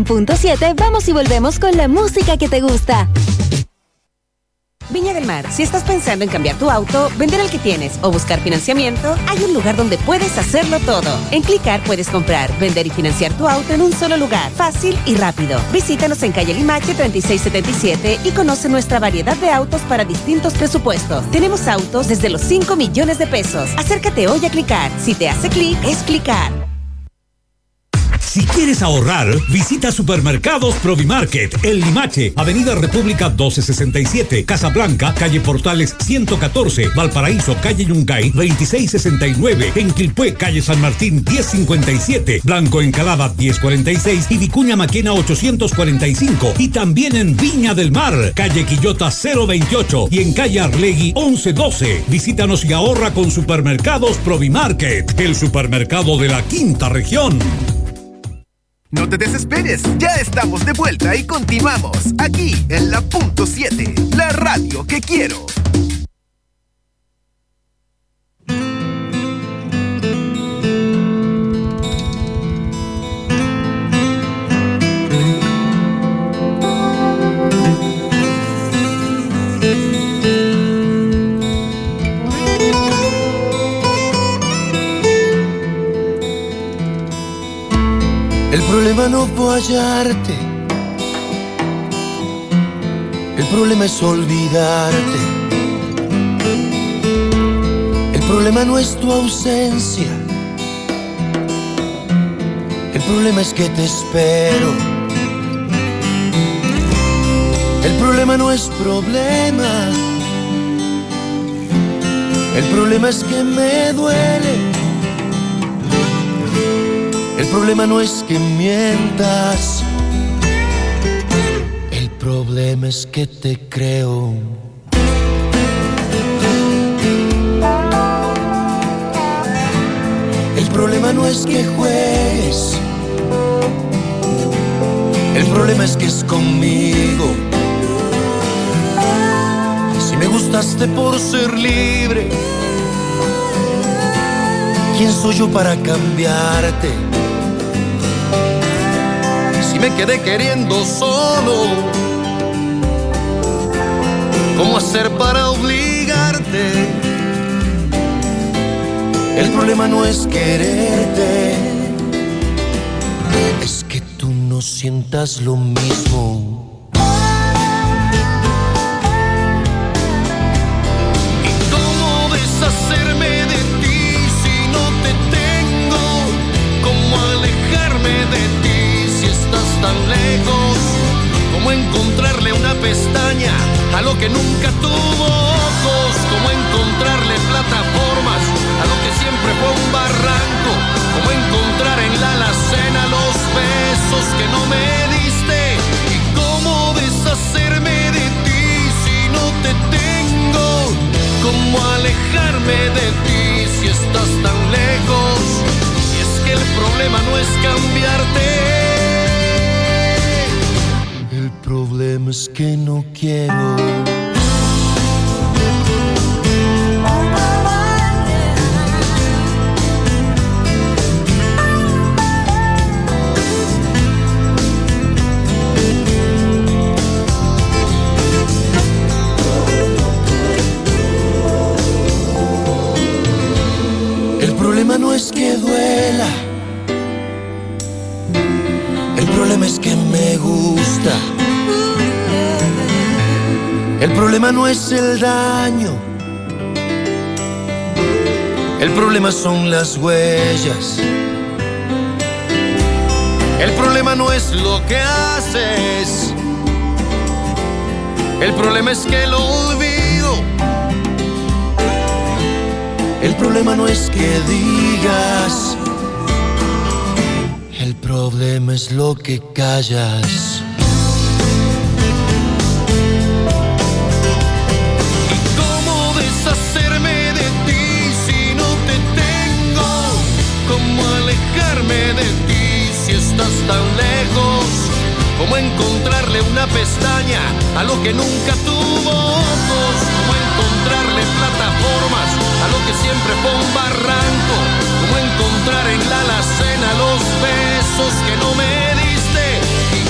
100.7 vamos y volvemos con la música que te gusta. Viña del Mar, si estás pensando en cambiar tu auto, vender el que tienes o buscar financiamiento, hay un lugar donde puedes hacerlo todo. En Clicar puedes comprar, vender y financiar tu auto en un solo lugar, fácil y rápido. Visítanos en calle Limache 3677 y conoce nuestra variedad de autos para distintos presupuestos. Tenemos autos desde los 5 millones de pesos. Acércate hoy a Clicar. Si te hace clic, es Clicar. Si quieres ahorrar, visita Supermercados Provimarket, El Limache, Avenida República 1267, Casablanca, calle Portales 114, Valparaíso, calle Yungay 2669, en Quilpué, calle San Martín 1057, Blanco Encalada 1046 y Vicuña Maquena 845, y también en Viña del Mar, calle Quillota 028 y en calle Arlegui 1112. Visítanos y ahorra con Supermercados Provimarket, el supermercado de la quinta región. No te desesperes, ya estamos de vuelta y continuamos aquí en la Punto 7, la radio que quiero. El problema no fue hallarte, el problema es olvidarte. El problema no es tu ausencia, el problema es que te espero. El problema no es problema, el problema es que me duele. El problema no es que mientas, el problema es que te creo. El problema no es que juegues, el problema es que es conmigo. Si me gustaste por ser libre, ¿quién soy yo para cambiarte? Me quedé queriendo solo, ¿cómo hacer para obligarte? El problema no es quererte, es que tú no sientas lo mismo. ¿Y cómo deshacerme de ti si no te tengo? ¿Cómo alejarme de ti? Tan lejos, como encontrarle una pestaña a lo que nunca tuvo ojos, como encontrarle plataformas a lo que siempre fue un barranco, como encontrar en la alacena los besos que no me diste, y cómo deshacerme de ti si no te tengo, cómo alejarme de ti si estás tan lejos, y es que el problema no es cambiarte. El problema es que no quiero. El problema no es que duela, el problema es que me gusta. El problema no es el daño, el problema son las huellas. El problema no es lo que haces, el problema es que lo olvido. El problema no es que digas, el problema es lo que callas. De ti si estás tan lejos, como encontrarle una pestaña a lo que nunca tuvo ojos, como encontrarle plataformas a lo que siempre fue un barranco, como encontrar en la alacena los besos que no me diste, y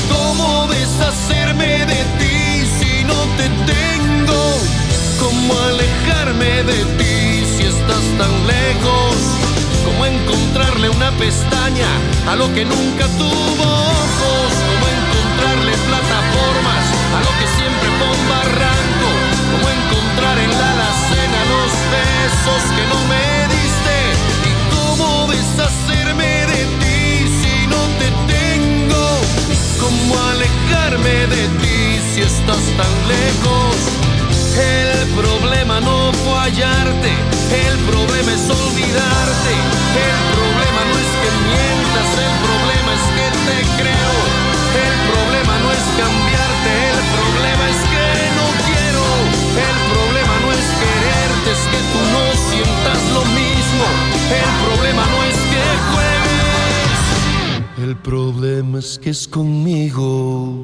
a lo que nunca tuvo ojos, como encontrarle plataformas a lo que siempre fue un barranco, como encontrar en la alacena los besos que no me diste, y cómo deshacerme de ti si no te tengo, y cómo alejarme de ti si estás tan lejos. El problema no fue hallarte, el problema es olvidarte, el problema no es que mientas, el problema es que te creo, el problema no es cambiarte, el problema es que no quiero, el problema no es quererte, es que tú no sientas lo mismo, el problema no es que juegues, el problema es que es conmigo.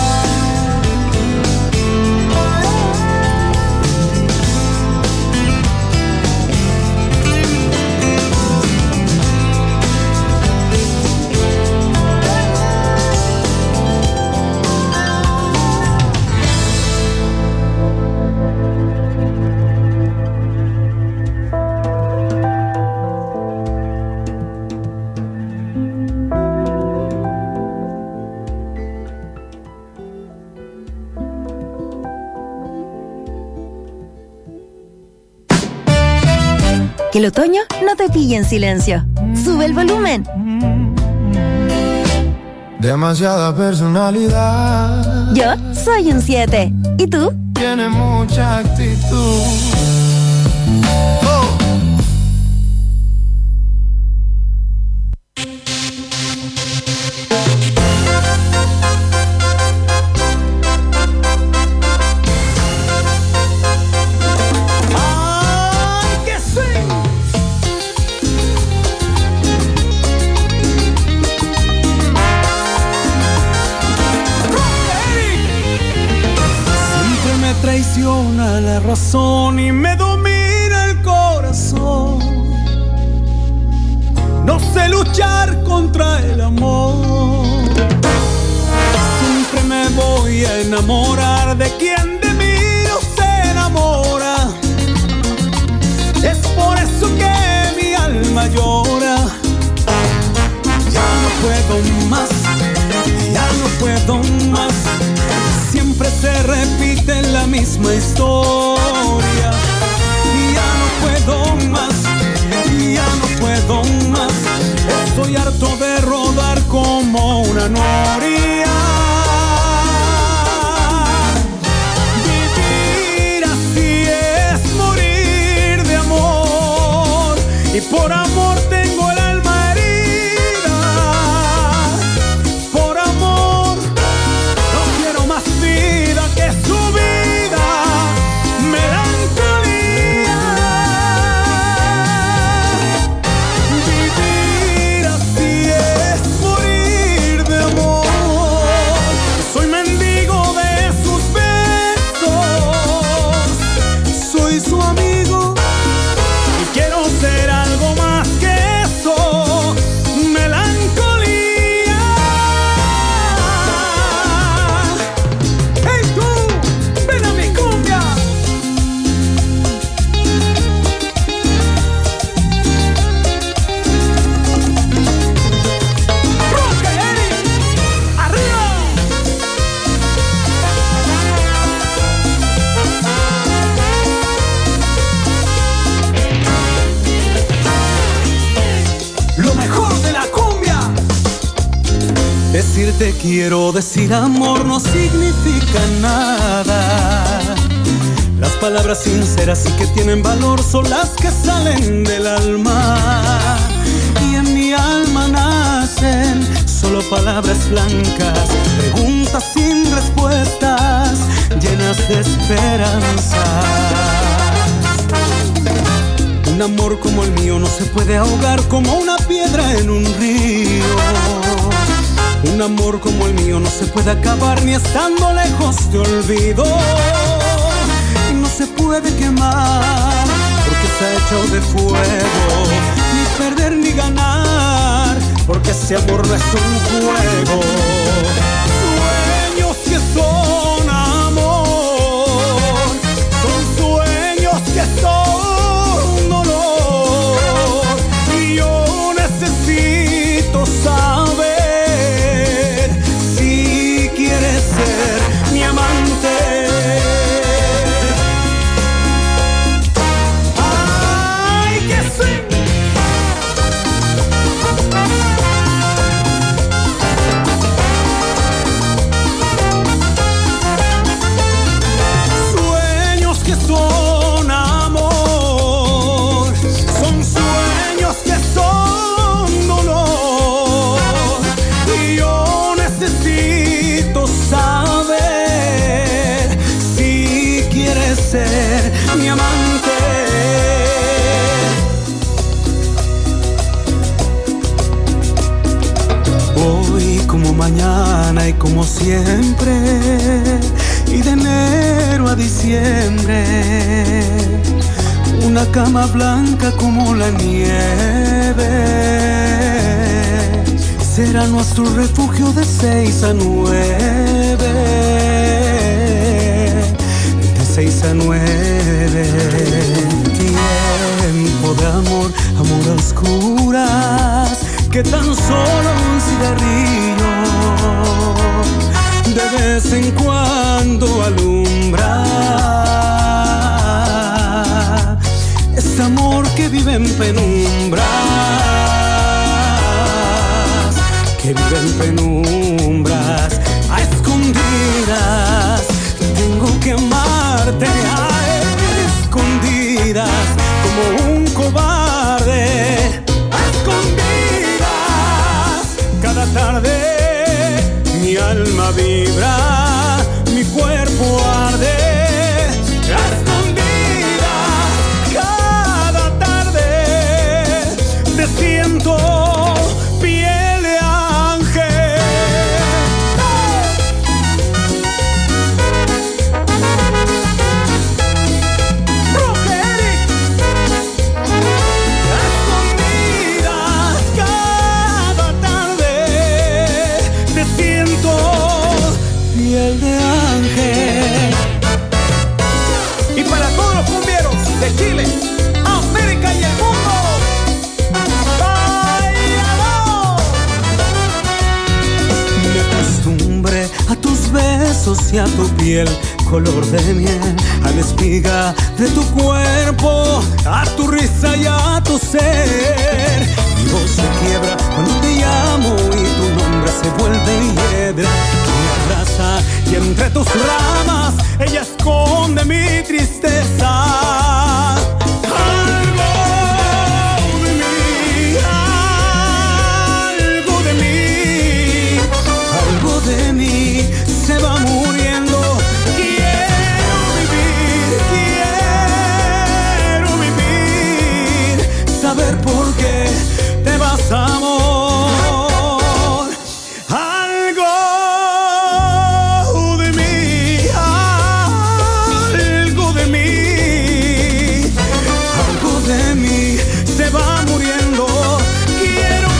Que el otoño no te pille en silencio. Sube el volumen. Demasiada personalidad. Yo soy un 7. ¿Y tú? Tiene mucha actitud. Traiciona la razón y me domina el corazón. No sé luchar contra el amor. Siempre me voy a enamorar de quien de mí no se enamora. Es por eso que mi alma llora. Ya no puedo más, ya no puedo más. Siempre se repite la misma historia. Y ya no puedo más, y ya no puedo más. Estoy harto de rodar como una noria. Vivir así es morir de amor. Y por amor tengo el alma herida. Por amor no quiero más vida que su vida, melancolía. Vivir así es morir de amor. Soy mendigo de sus besos, soy su amigo y quiero ser algo más que eso, melancolía. ¡Hey tú! ¡Ven a mi cumbia! ¡Roca, Eric! ¡Arriba! Lo mejor de la cumbia. Decirte quiero, decir amor no significa nada. Las palabras sinceras y que tienen valor son las que salen del alma. Y en mi alma nacen solo palabras blancas, preguntas sin respuestas, llenas de esperanza. Un amor como el mío no se puede ahogar como una piedra en un río. Un amor como el mío no se puede acabar ni estando lejos de olvido. Y no se puede quemar porque está hecho de fuego. Ni perder ni ganar porque ese amor no es un juego. Sueños que son amor, son sueños que son dolor. Y yo necesito saber necesito saber si quieres ser mi amante. Hoy como mañana y como siempre, y de enero a diciembre, una cama blanca como la nieve será nuestro refugio de 6 a 9, de 6 a 9. Tiempo de amor, amor a oscuras, que tan solo un cigarrillo de vez en cuando alumbra. Es amor que vive en penumbras, que vive en penumbras, a escondidas. Tengo que amarte a escondidas, como un cobarde, a escondidas. Cada tarde mi alma vibra, mi cuerpo arde, a escondidas. Cada tarde te siento piel de ángel. Brujeric. A escondidas, cada tarde te siento piel de ángel. Y para todos los cumbieros de Chile, América y el mundo, ¡báilalo! Me acostumbré a tus besos y a tu piel color de miel, a la espiga de tu cuerpo, a tu risa y a tu ser. Mi voz se quiebra cuando te llamo y tu nombre se vuelve hiedra. Me abraza y entre tus ramas ella esconde mi tristeza. Algo de mí, algo de mí, algo de mí se va muriendo. Quiero vivir, saber por qué te vas, amor. Algo de mí, algo de mí, algo de mí se va muriendo. Quiero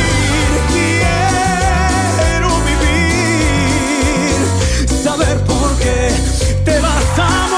vivir, saber por qué te vas, amor.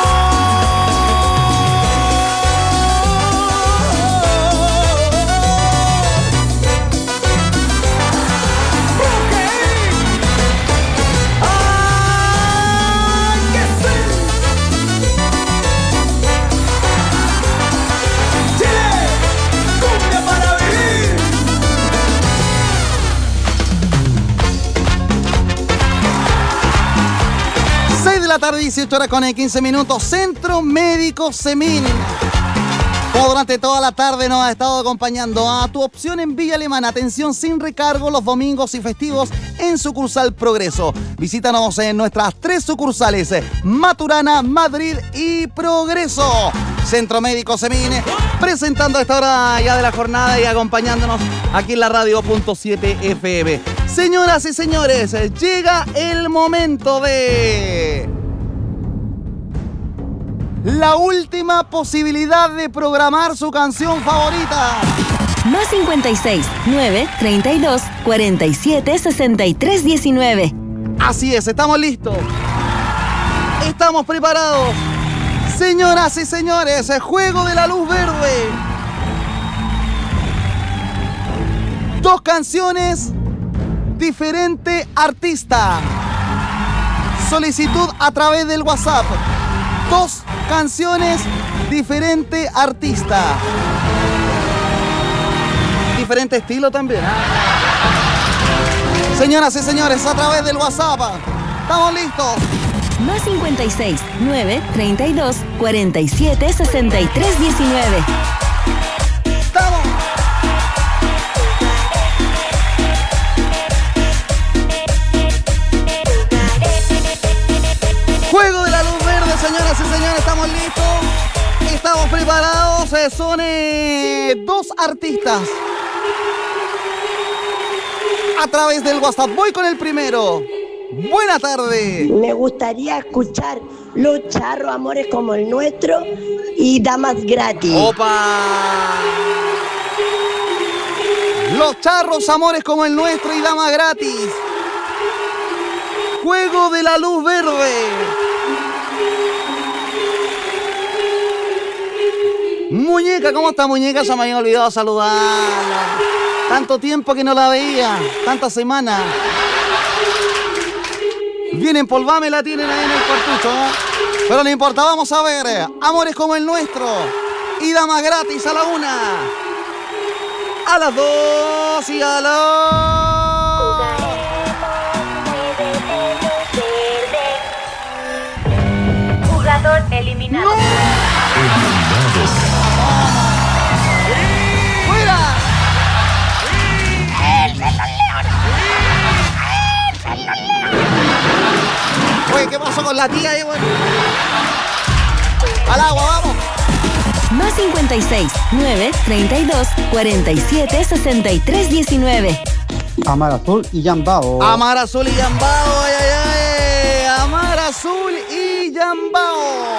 La tarde, 18 horas con 15 minutos, Centro Médico Semin. Durante toda la tarde nos ha estado acompañando a tu opción en Villa Alemana. Atención sin recargo los domingos y festivos en sucursal Progreso. Visítanos en nuestras 3 sucursales, Maturana, Madrid y Progreso. Centro Médico Semin, presentando a esta hora ya de la jornada y acompañándonos aquí en la radio .7 FM. Señoras y señores, llega el momento de la última posibilidad de programar su canción favorita. Más 56 9 32 47 63 19. Así es, estamos listos. Estamos preparados. Señoras y señores, juego de la luz verde. 2 canciones, diferente artista. Solicitud a través del WhatsApp. 2 canciones, diferente artista. Diferente estilo también. Señoras y señores, a través del WhatsApp. ¿Estamos listos? Más 56 9 32 47 63 19. ¡Estamos! señoras y señores, estamos listos. Estamos preparados. Son dos artistas. A través del WhatsApp. Voy con el primero. Buena tarde. Me gustaría escuchar Los Charros, Amores como el Nuestro y Damas Gratis. ¡Opa! Los Charros, Amores como el Nuestro y Damas Gratis. Juego de la Luz Verde. Muñeca, ¿cómo está, muñeca? Se me había olvidado saludarla. Tanto tiempo que no la veía, tantas semanas. Bien empolvada me la tienen ahí en el cuartucho, ¿eh? Pero no importa, vamos a ver. Amores como el Nuestro y Damas Gratis a la 1, a las 2 y a la... Jugador eliminado. ¡No! ¡Fuera! Oye, ¿qué pasó con la tía ahí, bueno? Al agua, vamos. Más 56 9 32 47 63 19. Amar Azul y Yambao. Amar Azul y Yambao, ay, ay, ay. Amar Azul y Yambao.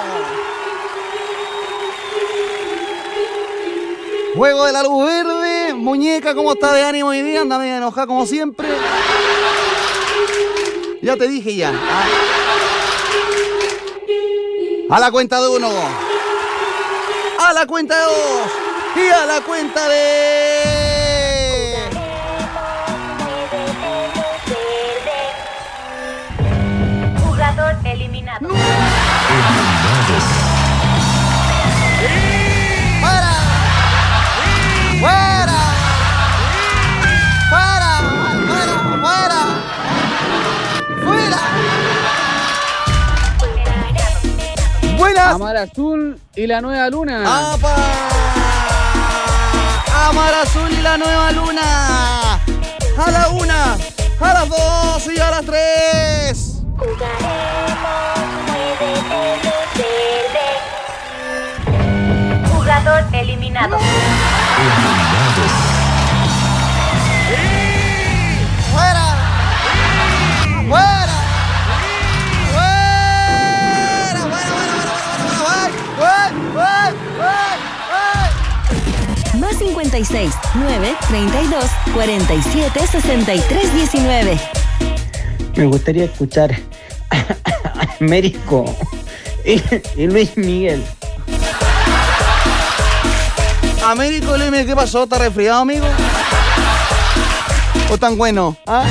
Juego de la Luz Verde. Muñeca, ¿cómo está de ánimo hoy día? Anda medio enojada como siempre. Ya te dije ya. A la cuenta de 1. A la cuenta de 2. Y a la cuenta de... Jugador eliminado. ¡No! ¡Fuera! ¡Fuera! ¡Fuera! ¡Fuera! ¡Fuera! ¡Fuera! ¡Buenas! Amar Azul y la Nueva Luna. ¡Apa! Amar Azul y la Nueva Luna. A la 1, a las 2 y a las 3. Jugador eliminado. ¡Fuera! ¡Fuera! Más 56 9 32 47 63 19. Me gustaría escuchar a Américo y Luis Miguel. Américo, Luis Miguel, ¿qué pasó? ¿Está resfriado, amigo? ¿O tan bueno? ¿Ah?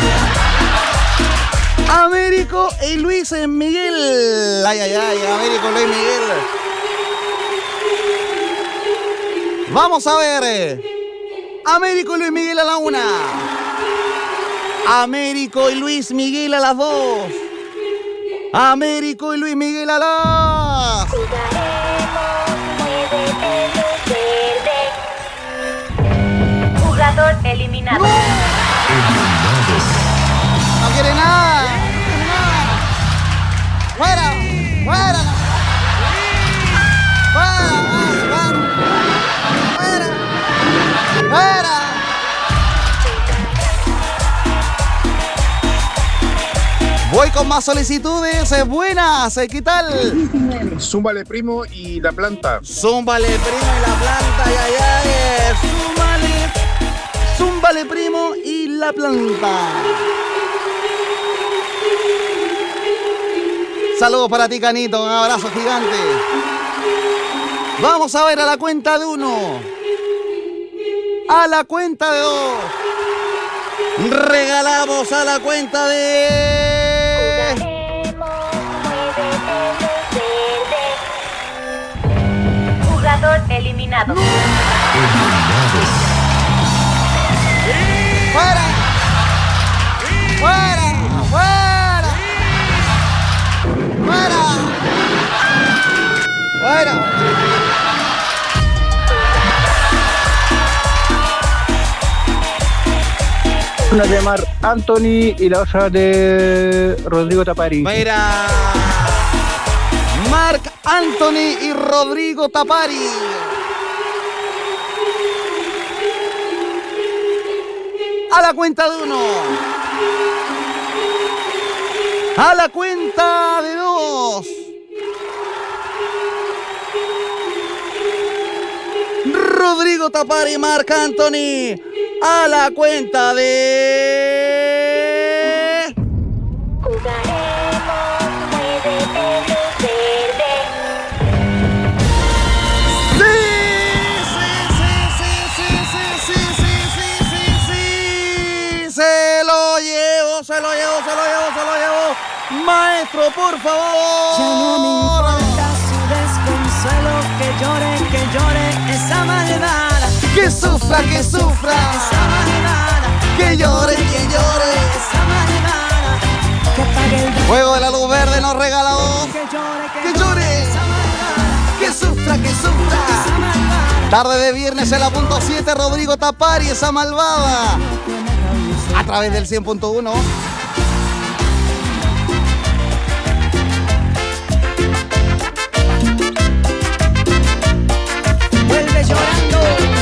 Américo y Luis Miguel. Ay, ay, ay, Américo, Luis Miguel. Vamos a ver. Américo y Luis Miguel a la 1. Américo y Luis Miguel a las 2. Américo y Luis Miguel a las... Jugador eliminado. No quiere nada. ¡Fuera! ¡Fuera! ¡Fuera! ¡Fuera! ¡Fuera! Voy con más solicitudes. Buenas, ¿qué tal? Zúmbale Primo y La Planta. Zúmbale Primo y La Planta, ay, ay, ay. Zúmbale Primo y La Planta. Saludos para ti, Canito, un abrazo gigante. Vamos a ver a la cuenta de 1. A la cuenta de 2. Regalamos a la cuenta de... Jugador eliminado. ¡Fuera! ¡Fuera! ¡Fuera! ¡Fuera! ¡Fuera! Una de Mar Anthony y la otra de Rodrigo Tapari. Mira, Marc Anthony y Rodrigo Tapari. A la cuenta de 1. A la cuenta de 2. Rodrigo Tapari y Marc Anthony. A la cuenta de... Se lo llevo. Maestro, por favor. Ya no me importa su desconsuelo, que llore esa malvada. Que sufra. Esa malvada. Que llore. Esa malvada. Que pague el daño. Juego de la luz verde nos regala 2. Que llore. Esa malvada. Que sufra. Esa malvada. Tarde de viernes en la punto 7, Rodrigo Tapari, esa malvada. A través del 100.1. Vuelve llorando.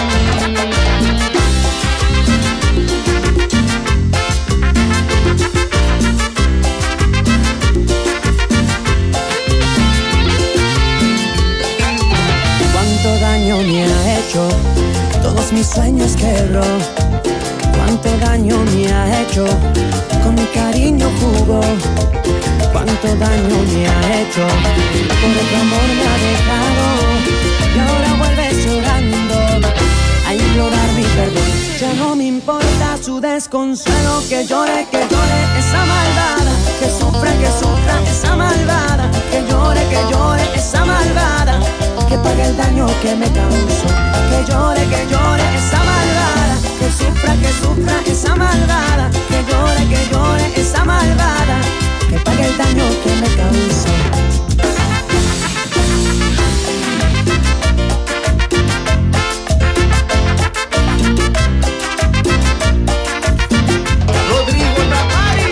Cuánto daño me ha hecho, todos mis sueños quebró. Cuánto daño me ha hecho, con mi cariño jugó. Cuánto daño me ha hecho, por otro amor me ha dejado. Y ahora vuelves llorando a implorar mi perdón. Ya no me importa su desconsuelo, que llore esa malvada. Que sufra esa malvada. Que llore esa malvada. Que pague el daño que me causó. Que llore esa malvada. Que sufra esa malvada. Que llore esa malvada. Que pague el daño que me causó. Rodrigo Tapari.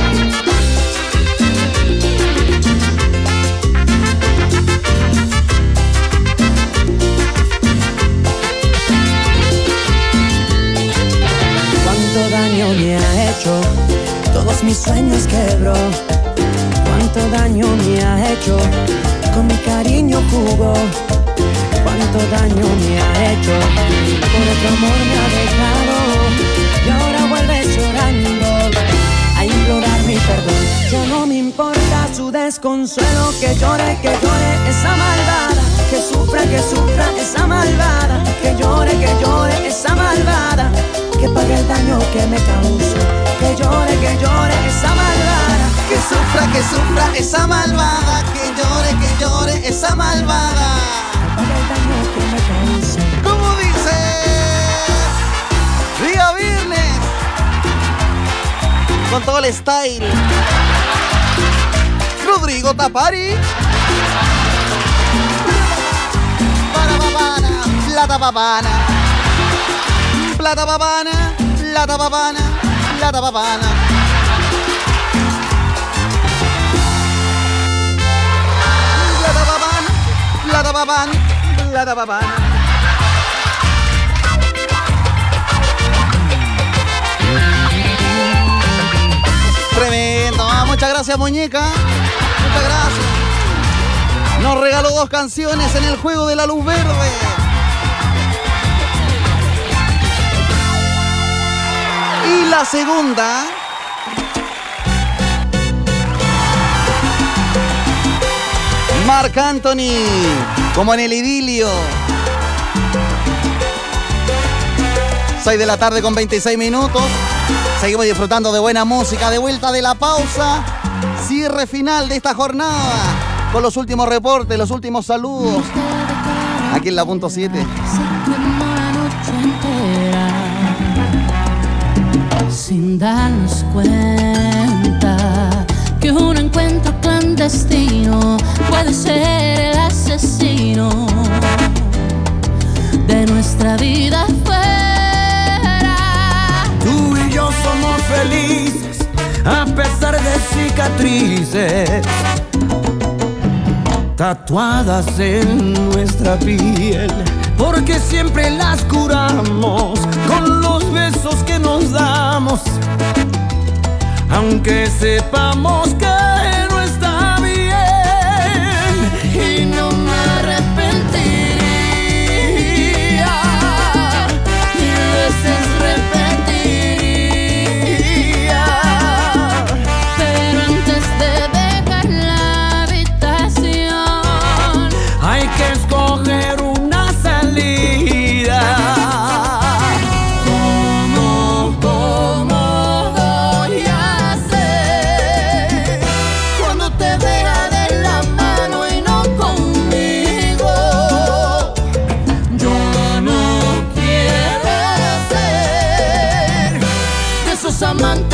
Cuánto daño me ha hecho, todos mis sueños quebró. Cuánto daño me ha hecho, con mi cariño jugó. Cuánto daño me ha hecho, por otro amor me ha dejado. Y ahora vuelves llorando a implorar mi perdón. Ya no me importa su desconsuelo, que llore esa malvada. Que sufra esa malvada. Que llore esa malvada. Que pague el daño que me causó. Que llore esa malvada. Que sufra esa malvada. Que llore esa malvada. Que pague el daño que me causó. ¿Cómo dice? Día viernes. Con todo el style. Rodrigo Tapari. Plata babana. Plata babana. Plata babana. Plata babana. Plata babana. Plata babana. Plata babana. Tremendo. Muchas gracias, muñeca. Muchas gracias. Nos regaló 2 canciones en el juego de la luz verde. Y la segunda. Marc Anthony, como en el idilio. 6 de la tarde con 26 minutos. Seguimos disfrutando de buena música. De vuelta de la pausa. Cierre final de esta jornada. Con los últimos reportes, los últimos saludos. Aquí en la punto 7. Sin darnos cuenta que un encuentro clandestino puede ser el asesino de nuestra vida fuera. Tú y yo somos felices a pesar de cicatrices. tatuadas en nuestra piel, porque siempre las curamos con los besos que nos damos, aunque sepamos que no está bien. Y no me arrepentiría, mil veces repetiría, pero antes de dejar la habitación hay que escoger una salida. ¿Cómo voy a hacer cuando te vea de la mano y no conmigo? Yo no quiero ser de esos amantes